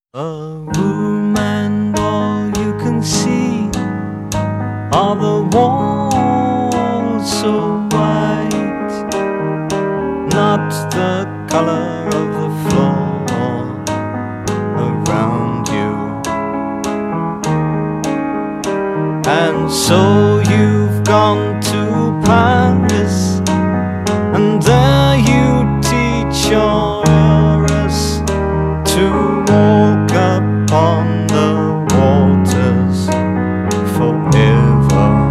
A room and all you can see are the walls so white, not the color of the floor around you. And so you've gone to Paris, and there you teach your heiress to walk upon the waters forever.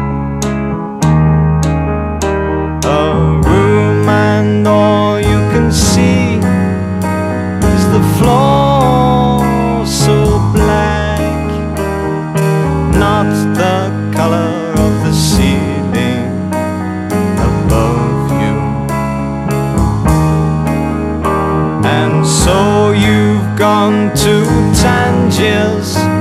A room and all you can see is the floor so black, not the color of the ceiling above you. And so you've gone to Tangiers,